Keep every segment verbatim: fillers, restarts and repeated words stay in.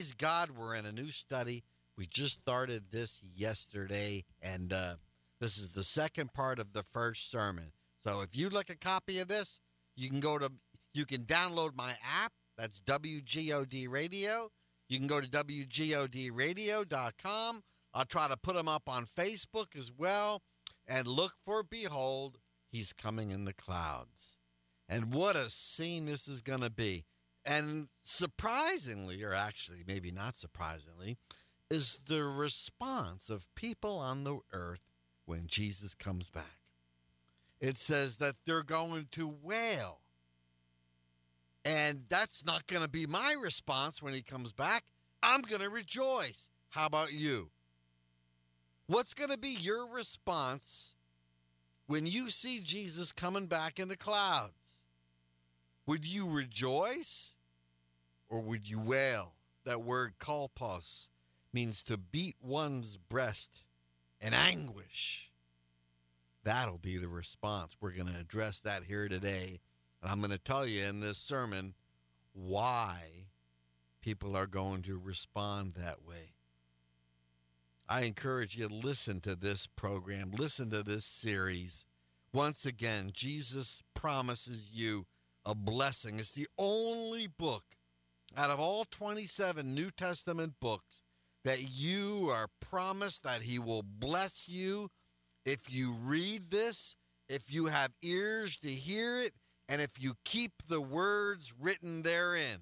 Praise God, we're in a new study. We just started this yesterday, and uh, this is the second part of the first sermon. So if you'd like a copy of this, you can go to, you can download my app. That's W G O D Radio. You can go to W G O D radio dot com. I'll try to put them up on Facebook as well. And look for, behold, he's coming in the clouds. And what a scene this is going to be. And surprisingly, or actually maybe not surprisingly, is the response of people on the earth when Jesus comes back. It says that they're going to wail. And that's not going to be my response when he comes back. I'm going to rejoice. How about you? What's going to be your response when you see Jesus coming back in the clouds? Would you rejoice or would you wail? That word kolpos means to beat one's breast in anguish. That'll be the response. We're going to address that here today. And I'm going to tell you in this sermon why people are going to respond that way. I encourage you to listen to this program, listen to this series. Once again, Jesus promises you a blessing. It's the only book out of all twenty-seven New Testament books that you are promised that he will bless you if you read this, if you have ears to hear it, and if you keep the words written therein.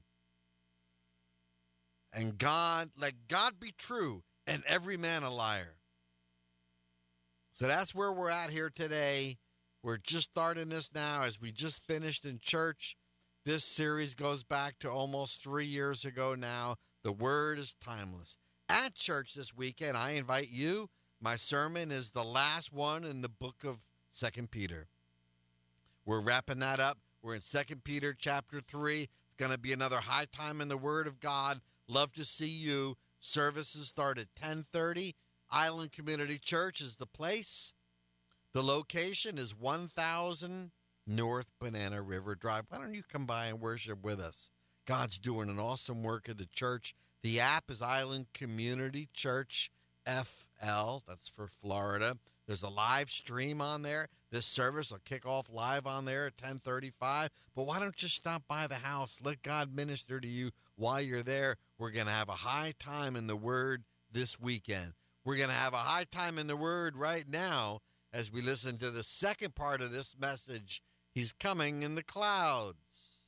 And God, let God be true and every man a liar. So that's where we're at here today. We're just starting this now as we just finished in church. This series goes back to almost three years ago now. The word is timeless. At church this weekend, I invite you. My sermon is the last one in the book of Second Peter. We're wrapping that up. We're in Second Peter chapter three. It's going to be another high time in the Word of God. Love to see you. Services start at ten thirty. Island Community Church is the place. The location is one thousand North Banana River Drive. Why don't you come by and worship with us? God's doing an awesome work at the church. The app is Island Community Church F L. That's for Florida. There's a live stream on there. This service will kick off live on there at ten thirty-five. But why don't you stop by the house? Let God minister to you while you're there. We're going to have a high time in the Word this weekend. We're going to have a high time in the Word right now as we listen to the second part of this message. He's coming in the clouds.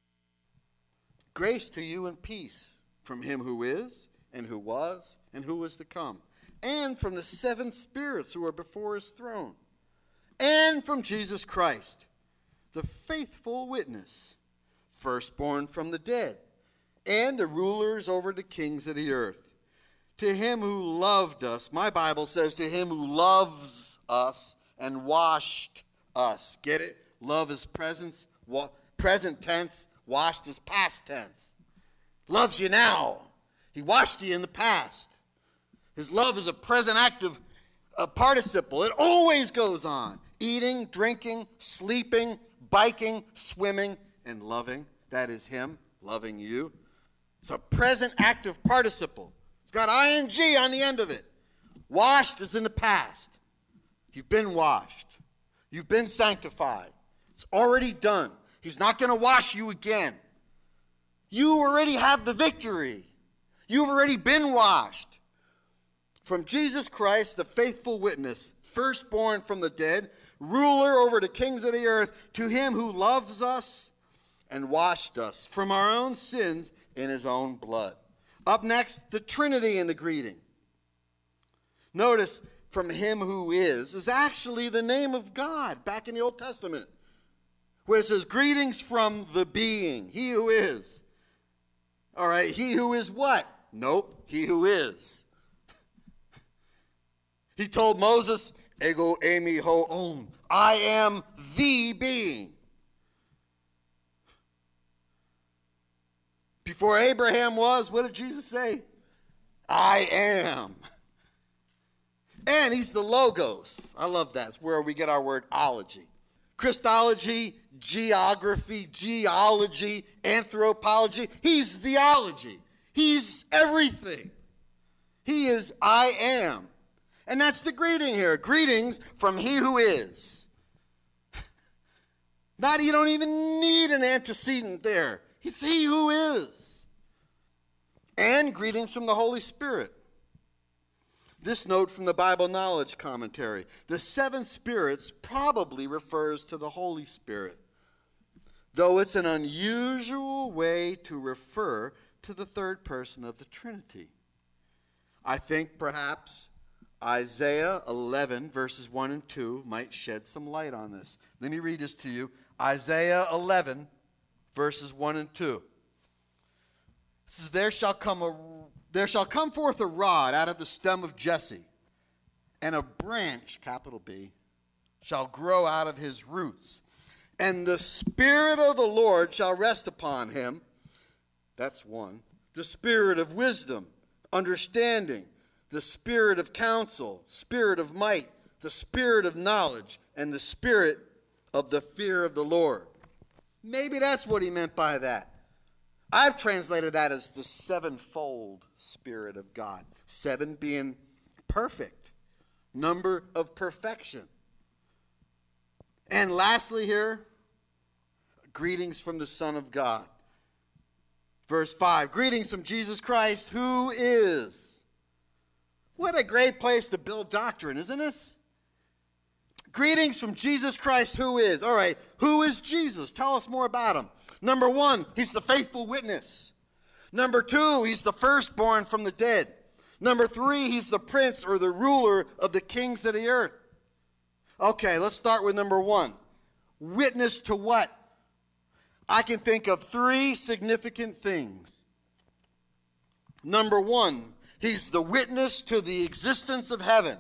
Grace to you and peace from him who is, and who was, and who is to come, and from the seven spirits who are before his throne, and from Jesus Christ, the faithful witness, firstborn from the dead, and the rulers over the kings of the earth. To him who loved us, my Bible says, to him who loves us and washed us. Get it? Love is presence, wa- present tense, washed is past tense. Loves you now. He washed you in the past. His love is a present active a participle. It always goes on. Eating, drinking, sleeping, biking, swimming, and loving. That is him loving you. It's a present active participle. It's got ing on the end of it. Washed is in the past. You've been washed. You've been sanctified. It's already done. He's not going to wash you again. You already have the victory. You've already been washed. From Jesus Christ, the faithful witness, firstborn from the dead, ruler over the kings of the earth, to him who loves us and washed us from our own sins in his own blood. Up next, the Trinity in the greeting. Notice, from him who is, is actually the name of God back in the Old Testament, where it says, greetings from the being, he who is. All right, he who is what? Nope, he who is. He told Moses, ego eimi ho om, I am the being. Before Abraham was, what did Jesus say? I am. And he's the Logos. I love that. It's where we get our word ology. Christology, geography, geology, anthropology. He's theology. He's everything. He is I am. And that's the greeting here. Greetings from he who is. Not, you don't even need an antecedent there. It's he who is. And greetings from the Holy Spirit. This note from the Bible Knowledge Commentary. The seven spirits probably refers to the Holy Spirit, though it's an unusual way to refer to the third person of the Trinity. I think perhaps Isaiah eleven, verses one and two, might shed some light on this. Let me read this to you. Isaiah eleven, verses one and two. It says, there shall come a, there shall come forth a rod out of the stem of Jesse, and a branch, capital B, shall grow out of his roots. And the Spirit of the Lord shall rest upon him. That's one. The Spirit of wisdom, understanding, the Spirit of counsel, Spirit of might, the Spirit of knowledge, and the Spirit of the fear of the Lord. Maybe that's what he meant by that. I've translated that as the sevenfold Spirit of God. Seven being perfect, number of perfection. And lastly here, greetings from the Son of God. Verse five, greetings from Jesus Christ, who is. What a great place to build doctrine, isn't this? Greetings from Jesus Christ, who is. All right, who is Jesus? Tell us more about him. Number one, he's the faithful witness. Number two, he's the firstborn from the dead. Number three, he's the prince or the ruler of the kings of the earth. Okay, let's start with number one. Witness to what? I can think of three significant things. Number one, he's the witness to the existence of heaven.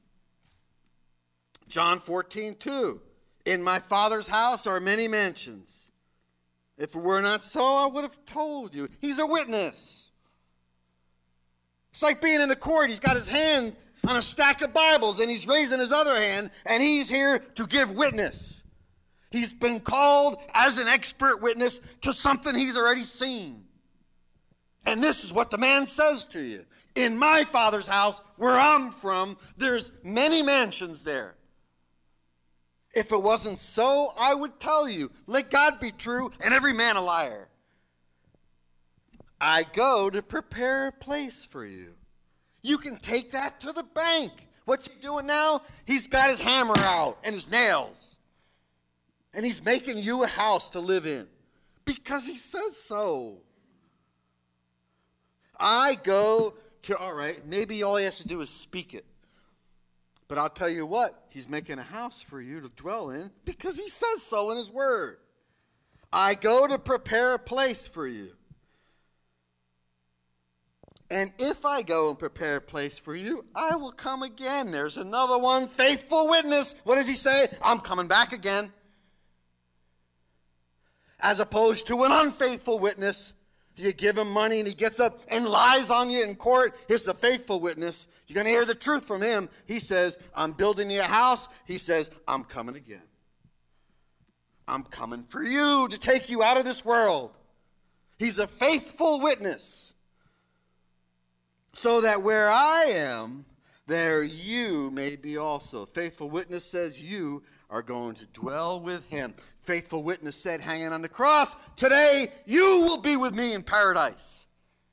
John fourteen two. In my Father's house are many mansions. If it were not so, I would have told you. He's a witness. It's like being in the court. He's got his hand on a stack of Bibles, and he's raising his other hand, and he's here to give witness. He's been called as an expert witness to something he's already seen. And this is what the man says to you. In my Father's house, where I'm from, there's many mansions there. If it wasn't so, I would tell you, let God be true and every man a liar. I go to prepare a place for you. You can take that to the bank. What's he doing now? He's got his hammer out and his nails. And he's making you a house to live in because he says so. I go to, all right, maybe all he has to do is speak it. But I'll tell you what, he's making a house for you to dwell in because he says so in his word. I go to prepare a place for you. And if I go and prepare a place for you, I will come again. There's another one, faithful witness. What does he say? I'm coming back again. As opposed to an unfaithful witness. You give him money and he gets up and lies on you in court. Here's the faithful witness. You're going to hear the truth from him. He says, I'm building you a house. He says, I'm coming again. I'm coming for you to take you out of this world. He's a faithful witness. So that where I am, there you may be also. Faithful witness says you are going to dwell with him. Faithful witness said, hanging on the cross, today you will be with me in paradise.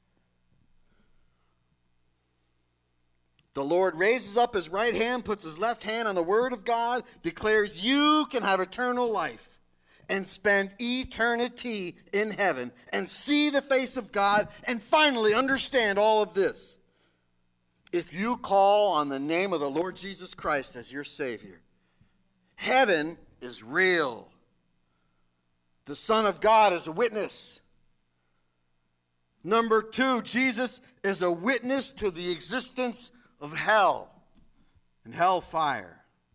The Lord raises up his right hand, puts his left hand on the word of God, declares you can have eternal life and spend eternity in heaven and see the face of God and finally understand all of this. If you call on the name of the Lord Jesus Christ as your Savior, heaven is real. The Son of God is a witness. Number two, Jesus is a witness to the existence of hell and hellfire.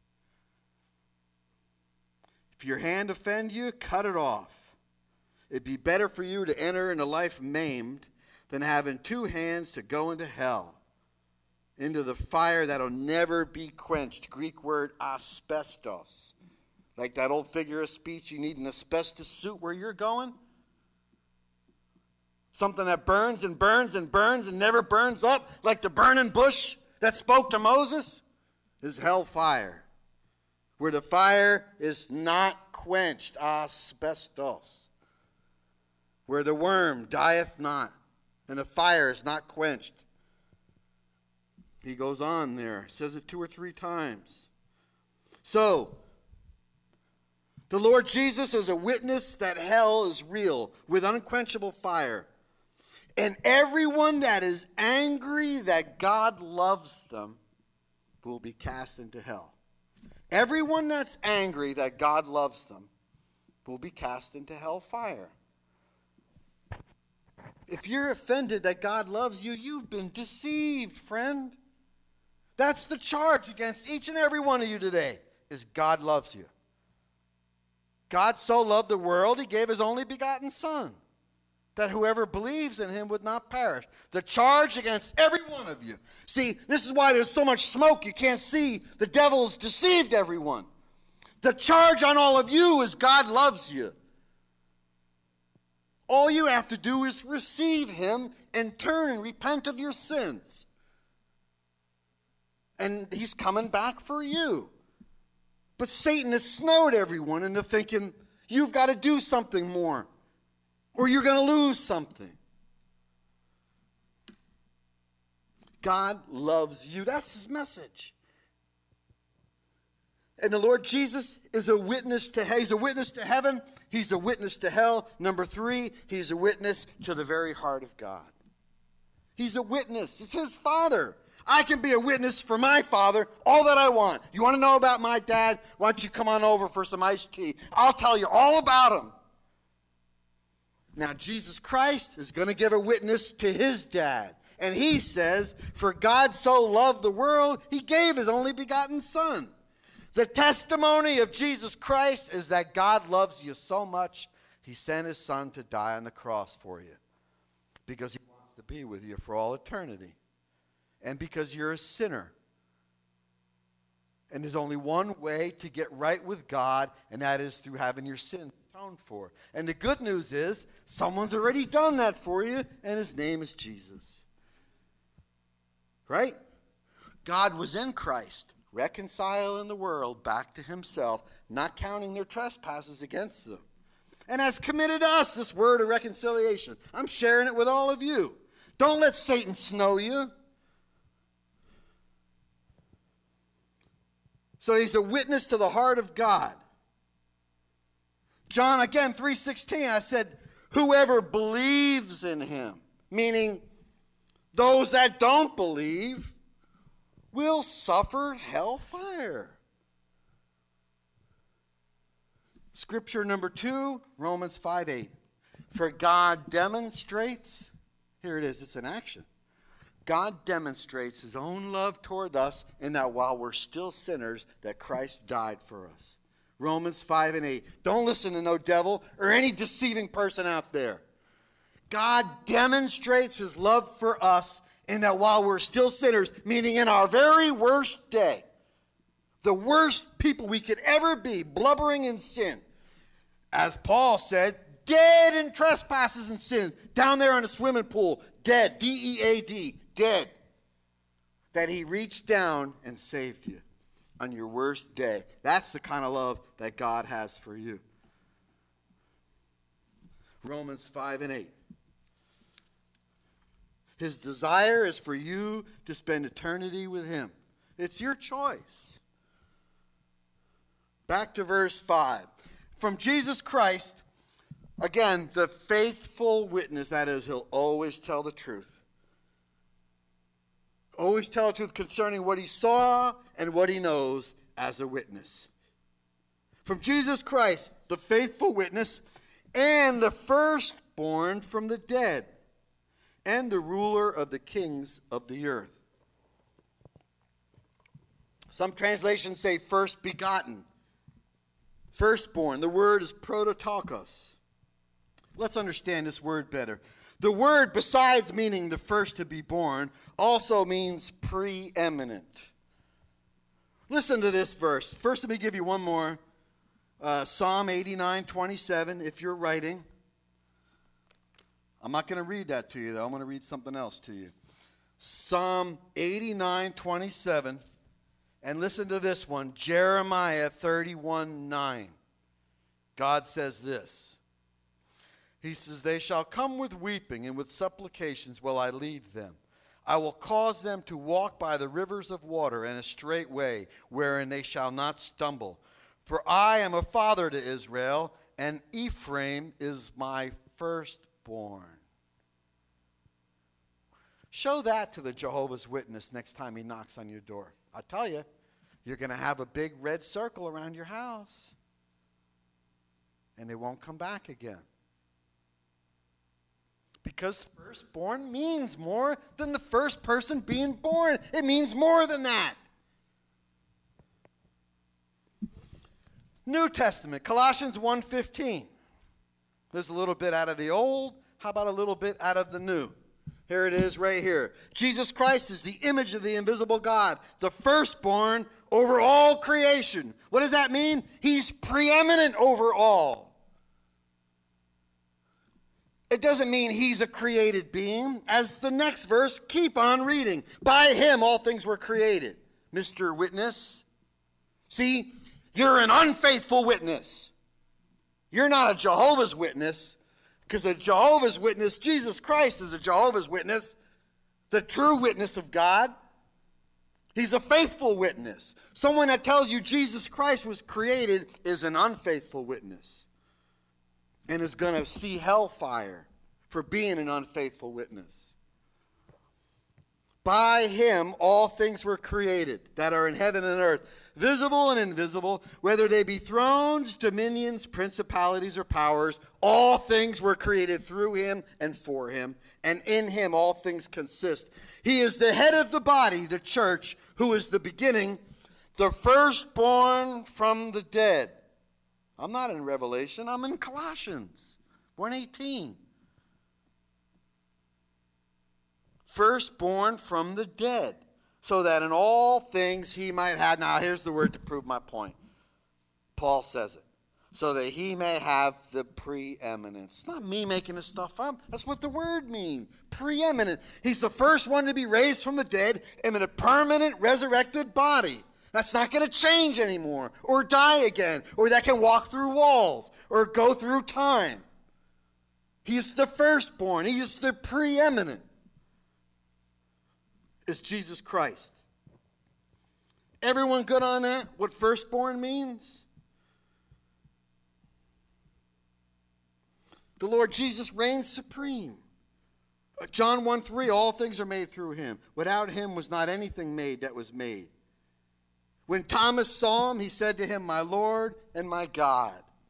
If your hand offend you, cut it off. It'd be better for you to enter into life maimed than having two hands to go into hell, into the fire that'll never be quenched. Greek word asbestos. Like that old figure of speech, you need an asbestos suit where you're going. Something that burns and burns and burns and never burns up, like the burning bush that spoke to Moses, is hellfire, where the fire is not quenched, asbestos, where the worm dieth not, and the fire is not quenched. He goes on there, says it two or three times. So, the Lord Jesus is a witness that hell is real, with unquenchable fire. And everyone that is angry that God loves them will be cast into hell. Everyone that's angry that God loves them will be cast into hell fire. If you're offended that God loves you, you've been deceived, friend. That's the charge against each and every one of you today, is God loves you. God so loved the world, he gave his only begotten Son, that whoever believes in him would not perish. The charge against every one of you. See, this is why there's so much smoke you can't see. The devil's deceived everyone. The charge on all of you is God loves you. All you have to do is receive him and turn and repent of your sins. And he's coming back for you. But Satan has snowed everyone into thinking, you've got to do something more, or you're going to lose something. God loves you. That's his message. And the Lord Jesus is a witness to hell. He's a witness to heaven. He's a witness to hell. Number three, he's a witness to the very heart of God. He's a witness. It's his Father. I can be a witness for my Father all that I want. You want to know about my dad? Why don't you come on over for some iced tea? I'll tell you all about him. Now, Jesus Christ is going to give a witness to his dad. And he says, for God so loved the world, he gave his only begotten Son. The testimony of Jesus Christ is that God loves you so much, he sent his Son to die on the cross for you. Because he wants to be with you for all eternity. And because you're a sinner. And there's only one way to get right with God, and that is through having your sins atoned for. And the good news is, someone's already done that for you, and his name is Jesus. Right? God was in Christ, reconciling the world back to himself, not counting their trespasses against them. And has committed us this word of reconciliation. I'm sharing it with all of you. Don't let Satan snow you. So he's a witness to the heart of God. John, again, three sixteen, I said, whoever believes in him, meaning those that don't believe, will suffer hellfire. Scripture number two, Romans five eight. For God demonstrates, here it is, it's an action. God demonstrates his own love toward us in that while we're still sinners, that Christ died for us. Romans five and eight. Don't listen to no devil or any deceiving person out there. God demonstrates his love for us in that while we're still sinners, meaning in our very worst day, the worst people we could ever be, blubbering in sin, as Paul said, dead in trespasses and sins, down there in a swimming pool, dead, D E A D, dead, that he reached down and saved you on your worst day. That's the kind of love that God has for you. Romans five and eight. His desire is for you to spend eternity with him. It's your choice. Back to verse five. From Jesus Christ, again, the faithful witness, that is, he'll always tell the truth. Always tell the truth concerning what he saw and what he knows as a witness. From Jesus Christ, the faithful witness, and the firstborn from the dead, and the ruler of the kings of the earth. Some translations say first begotten, firstborn. The word is prototokos. Let's understand this word better. The word, besides meaning the first to be born, also means preeminent. Listen to this verse. First, let me give you one more. Uh, Psalm eighty-nine twenty-seven, if you're writing. I'm not going to read that to you, though. I'm going to read something else to you. Psalm eighty-nine twenty-seven. And listen to this one, Jeremiah thirty-one nine. God says this. He says, they shall come with weeping, and with supplications will I lead them. I will cause them to walk by the rivers of water in a straight way, wherein they shall not stumble. For I am a father to Israel, and Ephraim is my firstborn. Show that to the Jehovah's Witness next time he knocks on your door. I tell you, you're going to have a big red circle around your house, and they won't come back again. Because firstborn means more than the first person being born. It means more than that. New Testament, Colossians one fifteen. There's a little bit out of the old. How about a little bit out of the new? Here it is right here. Jesus Christ is the image of the invisible God, the firstborn over all creation. What does that mean? He's preeminent over all. It doesn't mean he's a created being. As the next verse, keep on reading. By him all things were created. Mister Witness. See, you're an unfaithful witness. You're not a Jehovah's Witness, because a Jehovah's Witness, Jesus Christ is a Jehovah's Witness, the true witness of God. He's a faithful witness. Someone that tells you Jesus Christ was created is an unfaithful witness, and is going to see hellfire for being an unfaithful witness. By him all things were created that are in heaven and earth, visible and invisible, whether they be thrones, dominions, principalities, or powers. All things were created through him and for him, and in him all things consist. He is the head of the body, the church, who is the beginning, the firstborn from the dead. I'm not in Revelation. I'm in Colossians one eighteen. Firstborn from the dead, so that in all things he might have. Now here's the word to prove my point. Paul says it. So that he may have the preeminence. It's not me making this stuff up. That's what the word means. Preeminent. He's the first one to be raised from the dead in a permanent resurrected body. That's not going to change anymore, or die again, or that can walk through walls, or go through time. He's the firstborn. He is the preeminent. Is Jesus Christ. Everyone good on that? What firstborn means? The Lord Jesus reigns supreme. John one three, all things are made through him. Without him was not anything made that was made. When Thomas saw him, he said to him, my Lord and my God.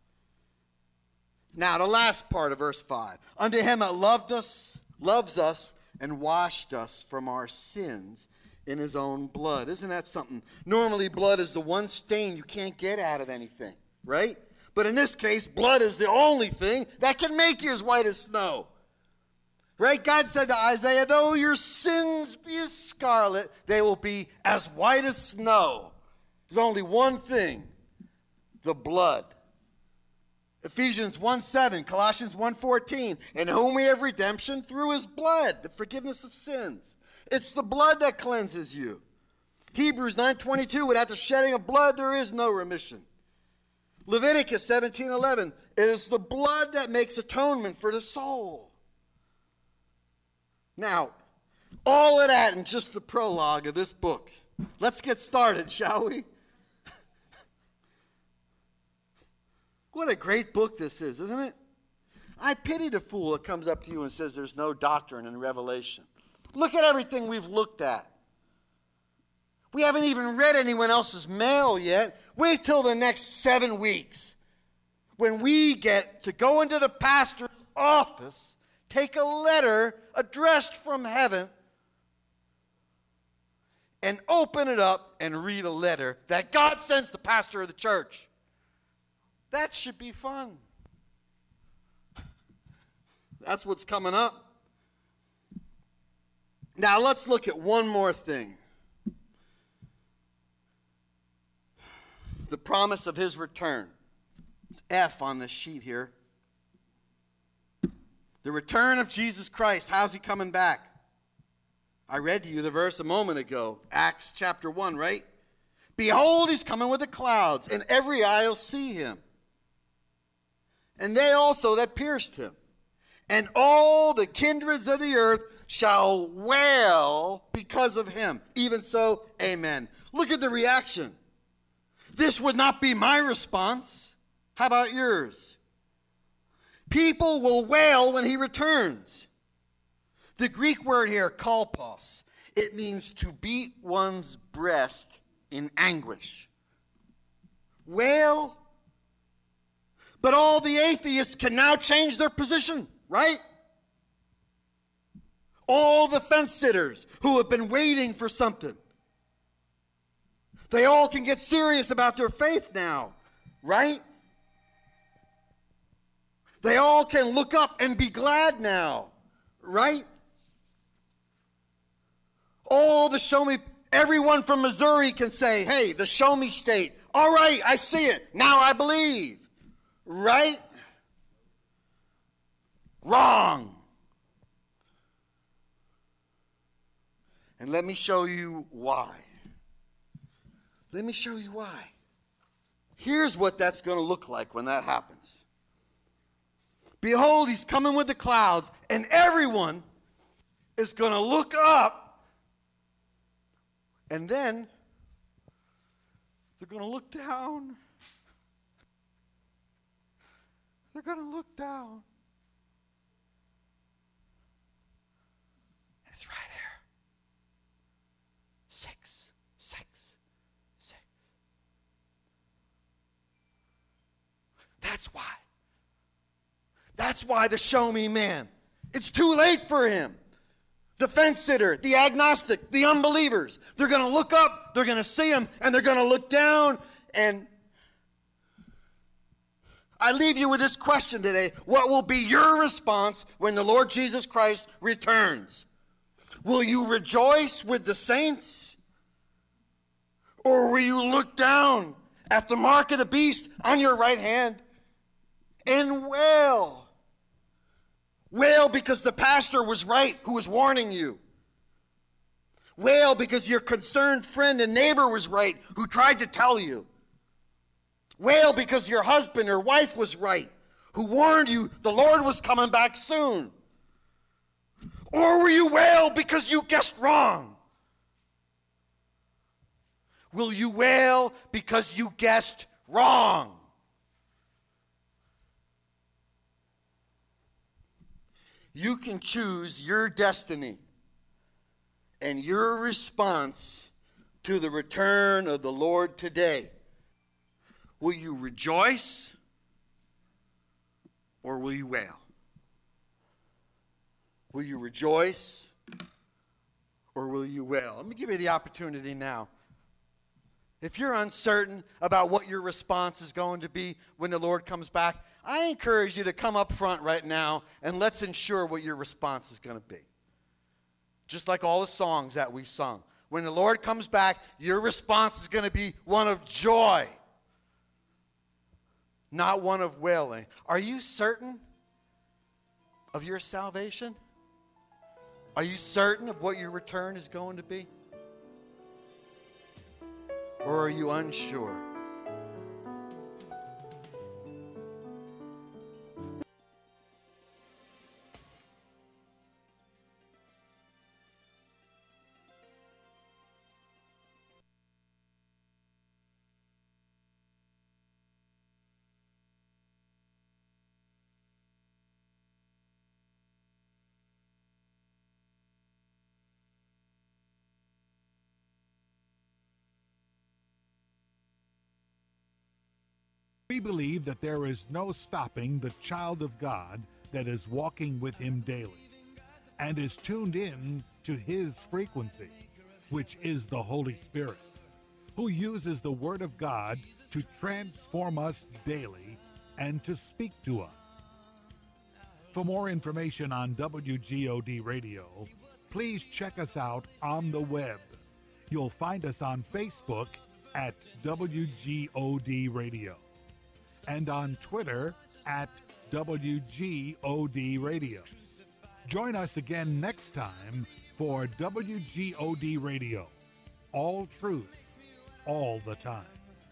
Now, the last part of verse five. Unto him that loved us, loves us, and washed us from our sins in his own blood. Isn't that something? Normally, blood is the one stain you can't get out of anything, right? But in this case, blood is the only thing that can make you as white as snow. Right? God said to Isaiah, though your sins be as scarlet, they will be as white as snow. There's only one thing, the blood. Ephesians one seven, Colossians one fourteen, in whom we have redemption through his blood, the forgiveness of sins. It's the blood that cleanses you. Hebrews nine twenty-two, without the shedding of blood there is no remission. Leviticus seventeen eleven, it is the blood that makes atonement for the soul. Now, all of that in just the prologue of this book. Let's get started, shall we? What a great book this is, isn't it? I pity the fool that comes up to you and says there's no doctrine in Revelation. Look at everything we've looked at. We haven't even read anyone else's mail yet. Wait till the next seven weeks when we get to go into the pastor's office, take a letter addressed from heaven, and open it up and read a letter that God sends the pastor of the church. That should be fun. That's what's coming up. Now let's look at one more thing. The promise of his return. It's F on this sheet here. The return of Jesus Christ. How's he coming back? I read to you the verse a moment ago. Acts chapter one, right? Behold, he's coming with the clouds, and every eye will see him. And they also that pierced him. And all the kindreds of the earth shall wail because of him. Even so, amen. Look at the reaction. This would not be my response. How about yours? People will wail when he returns. The Greek word here, kalpos, it means to beat one's breast in anguish. Wail. But all the atheists can now change their position, right? All the fence sitters who have been waiting for something. They all can get serious about their faith now, right? They all can look up and be glad now, right? All the show me, everyone from Missouri can say, hey, the show me state. All right, I see it. Now I believe. Right? Wrong. And let me show you why. Let me show you why. Here's what that's going to look like when that happens. Behold, he's coming with the clouds, and everyone is going to look up, and then they're going to look down. They're going to look down. And it's right here. Six, six, six. That's why. That's why the show me man. It's too late for him. The fence sitter, the agnostic, the unbelievers. They're going to look up, they're going to see him, and they're going to look down. And I leave you with this question today. What will be your response when the Lord Jesus Christ returns? Will you rejoice with the saints? Or will you look down at the mark of the beast on your right hand and wail? Wail because the pastor was right who was warning you. Wail because your concerned friend and neighbor was right who tried to tell you. Wail because your husband or wife was right who warned you the Lord was coming back soon. Or will you wail because you guessed wrong? Will you wail because you guessed wrong? You can choose your destiny and your response to the return of the Lord today. Will you rejoice or will you wail? Will you rejoice or will you wail? Let me give you the opportunity now. If you're uncertain about what your response is going to be when the Lord comes back, I encourage you to come up front right now and let's ensure what your response is going to be. Just like all the songs that we sung. When the Lord comes back, your response is going to be one of joy, not one of wailing. Are you certain of your salvation? Are you certain of what your return is going to be? Or are you unsure? We believe that there is no stopping the child of God that is walking with him daily and is tuned in to his frequency, which is the Holy Spirit, who uses the Word of God to transform us daily and to speak to us. For more information on W G O D Radio, please check us out on the web. You'll find us on Facebook at W G O D Radio and on Twitter at W G O D Radio. Join us again next time for W G O D Radio. All truth, all the time.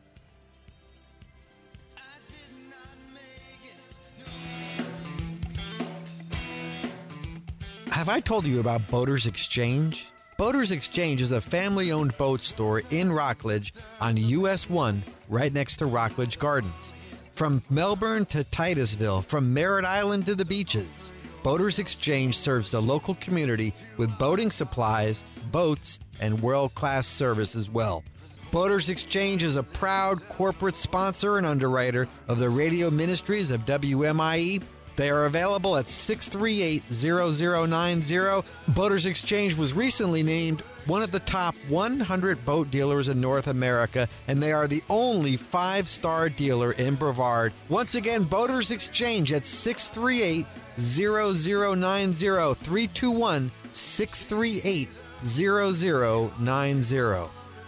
Have I told you about Boaters Exchange? Boaters Exchange is a family-owned boat store in Rockledge on U S one, right next to Rockledge Gardens. From Melbourne to Titusville, from Merritt Island to the beaches, Boaters Exchange serves the local community with boating supplies, boats, and world-class service as well. Boaters Exchange is a proud corporate sponsor and underwriter of the radio ministries of W M I E. They are available at six three eight, zero zero nine zero. Boaters Exchange was recently named one of the top one hundred boat dealers in North America, and they are the only five-star dealer in Brevard. Once again, Boaters Exchange at six three eight, zero zero nine zero, three two one, six three eight, zero zero nine zero.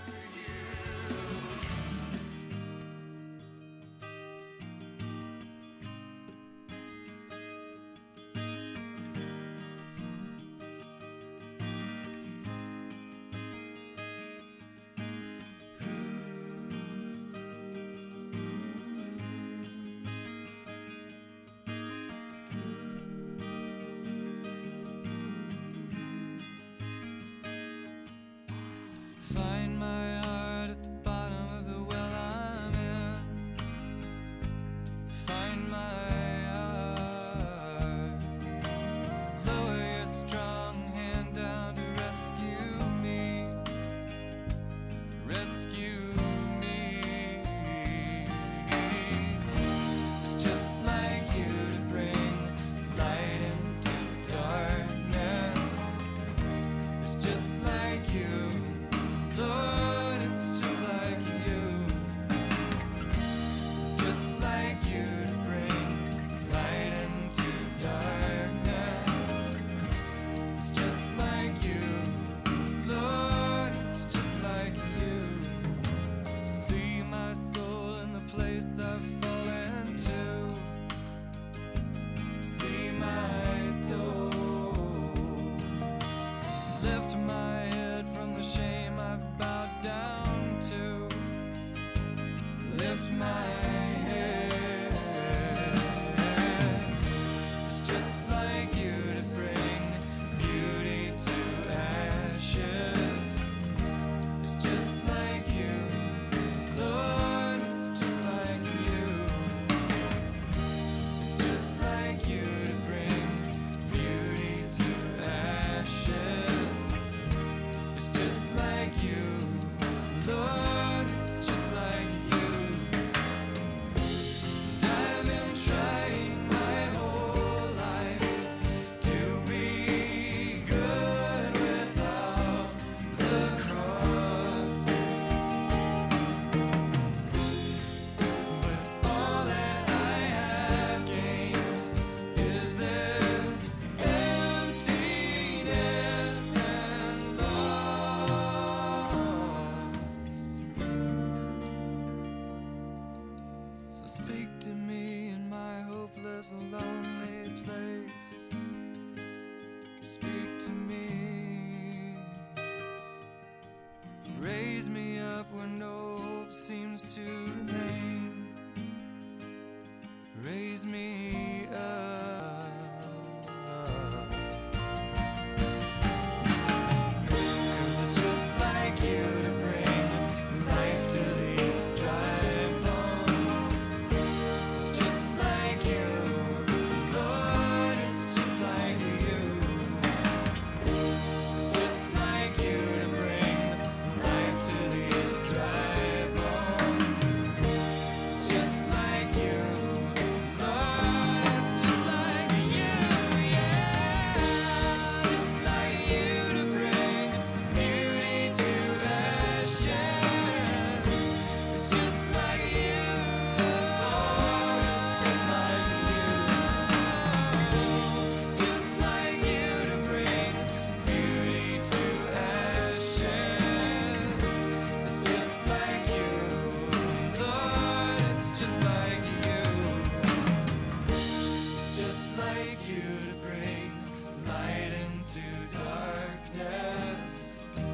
Find my heart at the bottom of the well I'm in. Find my heart. Lower your strong hand down to rescue me. Rescue me. It's just like you to bring light into darkness. It's just like you. Lord, it's just like you. It's just like you to bring light into darkness. It's just like you. Lord, it's just like you. See my soul in the place I've fallen to. See my soul. Lift my head from the shame I've bowed down to. Lift my head. It's just like you to bring beauty to ashes. It's just like you, Lord, it's just like you. It's just like you to bring beauty to ashes. It's just like you, Lord, it's just like you. And I've been trying my whole life to be good without the cross. But all that I have gained is this emptiness and loss. So speak to me in my hopeless and lonely place. Speak to me. Raise me up when no hope seems to remain. Raise me up.